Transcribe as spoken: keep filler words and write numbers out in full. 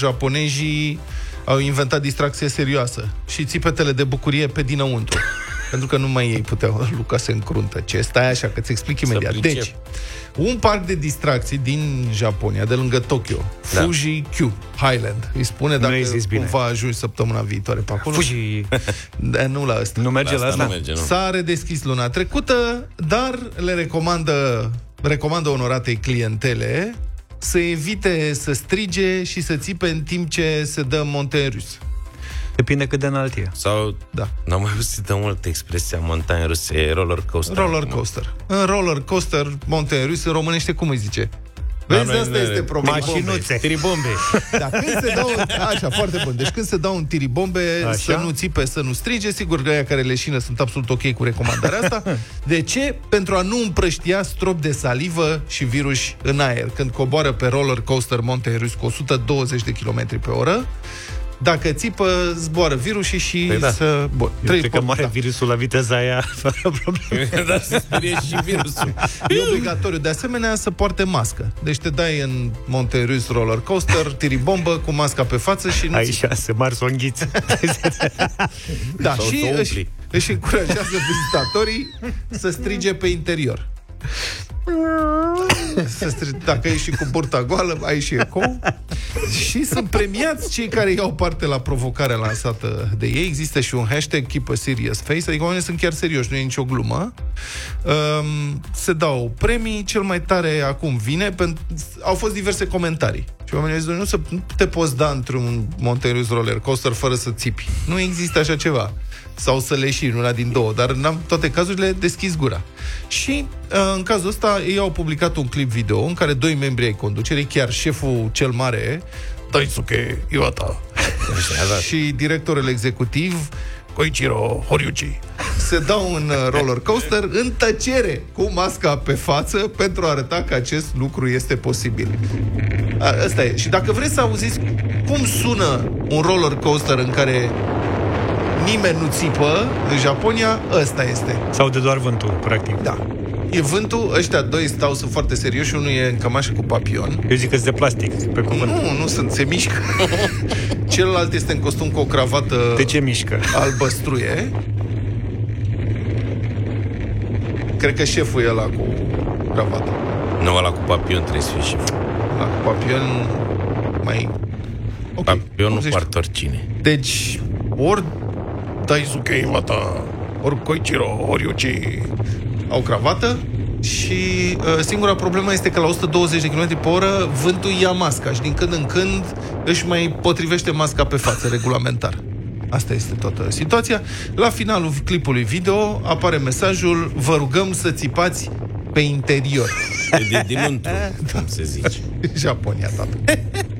japonezii au inventat distracție serioasă și țipetele de bucurie pe dinăuntru. Pentru că numai ei puteau, Luca se încruntă. Ce stai așa, că ți explic imediat. Deci, un parc de distracții din Japonia, de lângă Tokyo, da. Fuji Q Highland, îi spune, dacă cumva ajungi săptămâna viitoare pe acolo. Fuji. Da, nu la ăsta. Nu merge la asta? S-a redeschis luna trecută, dar le recomandă, recomandă onoratei clientele să evite să strige și să țipe în timp ce se dă montagne russe. Depinde cât de înalt e. Sau, da. N-am mai auzit de multă expresia montagne russe, e roller coaster. Roller coaster. În roller coaster, montagne russe, în românește, cum îi zice? Vezi, da, asta este problema. Mașinuțe. Tiribombe. Da, când se dau, așa, foarte bun. Deci când se dau un tiribombe, așa? Să nu țipe, să nu strige. Sigur că aia care leșină sunt absolut ok cu recomandarea asta. De ce? Pentru a nu împrăștia strop de salivă și virus în aer. Când coboară pe roller coaster montagne russe cu o sută douăzeci de kilometri pe oră, dacă țipă, zboară virusii și păi da. să... Bun, eu cred că mare da. virusul la viteza aia fără probleme. Dar se sperie și virusul. E obligatoriu, de asemenea, să poarte mască. Deci te dai în montagne russe roller coaster, tiribombă, cu masca pe față și nu aici se mari să o înghiți. Da, sau și își, își încurajează vizitatorii să strige pe interior. Dacă ești și cu burta goală, ai și ecou. Și sunt premiați cei care iau parte la provocarea lansată de ei. Există și un hashtag Keep a Serious Face, adică oamenii sunt chiar serioși, nu e nicio glumă. um, Se dau premii. Cel mai tare acum vine pentru... Au fost diverse comentarii și oamenii au zis, nu, să, nu te poți da într-un montagne russe roller coaster fără să țipi. Nu există așa ceva. Sau să leșini, una din două, dar în toate cazurile deschis gura. Și în cazul ăsta ei au publicat un clip video în care doi membri ai conducerii, chiar șeful cel mare, Daisuke Iwata, și directorul executiv, Koichiro Horiuchi, se dau în roller coaster în tăcere, cu masca pe față, pentru a arăta că acest lucru este posibil. Asta e. Și dacă vreți să auziți cum sună un roller coaster în care nimeni nu țipă în Japonia, ăsta este. Sau de doar vântul, practic. Da. E vântul, ăștia doi stau, sunt foarte serioși, unul e în cămașă cu papion. Eu zic că sunt de plastic, pe cuvânt. Nu, nu sunt, se mișcă. Celălalt este în costum cu o cravată. De ce mișcă? Albăstruie. Cred că șeful e ăla cu cravată. Nu, ăla cu papion trebuie să fie șeful. Ăla cu papion mai... Okay. Papion nu poartă oricine. Deci, ori Daisuke Iwata, ori Koichiro Horiuchi au cravată și uh, singura problemă este că la o sută douăzeci de kilometri pe oră vântul ia masca și din când în când își mai potrivește masca pe față, regulamentar. Asta este toată situația. La finalul clipului video apare mesajul: vă rugăm să țipați pe interior. De dinăuntru, cum se zice. Japonia, tată.